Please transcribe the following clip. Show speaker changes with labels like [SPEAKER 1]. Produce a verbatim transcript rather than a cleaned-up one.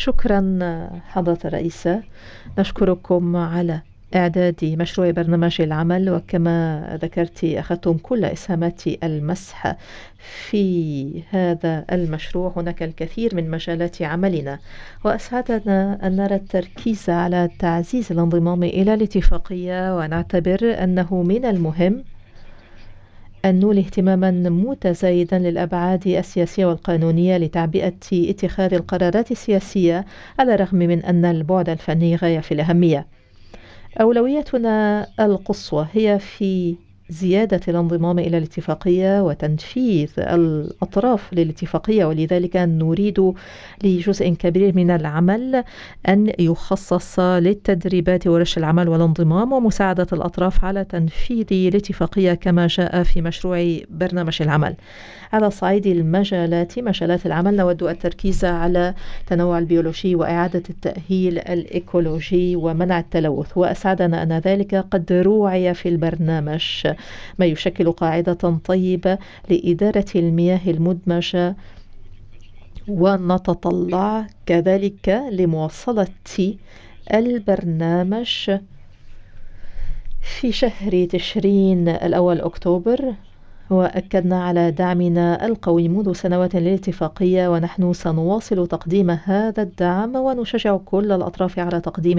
[SPEAKER 1] شكرا حضرة الرئيسة. نشكركم على إعداد مشروع برنامج العمل، وكما ذكرت أخذتم كل إسهامات المسح في هذا المشروع. هناك الكثير من مجالات عملنا، وأسعدنا أن نرى التركيز على تعزيز الانضمام إلى الاتفاقية، ونعتبر أنه من المهم أن نولي اهتماما متزايدا للأبعاد السياسية والقانونية لتعبئة اتخاذ القرارات السياسية، على الرغم من أن البعد الفني غاية في الأهمية. أولويتنا القصوى هي في زيادة الانضمام إلى الاتفاقية وتنفيذ الأطراف للاتفاقية، ولذلك نريد لجزء كبير من العمل أن يخصص للتدريبات ورش العمل والانضمام ومساعدة الأطراف على تنفيذ الاتفاقية كما جاء في مشروع برنامج العمل. على صعيد المجالات مجالات العمل، نود التركيز على التنوع البيولوجي وإعادة التأهيل الإيكولوجي ومنع التلوث، وأسعدنا أن ذلك قد روعي في البرنامج، ما يشكل قاعدة طيبة لإدارة المياه المدمجة. ونتطلع كذلك لمواصلة البرنامج في شهر تشرين الأول أكتوبر، وأكدنا على دعمنا القوي منذ سنوات للاتفاقية، ونحن سنواصل تقديم هذا الدعم ونشجع كل الأطراف على تقديم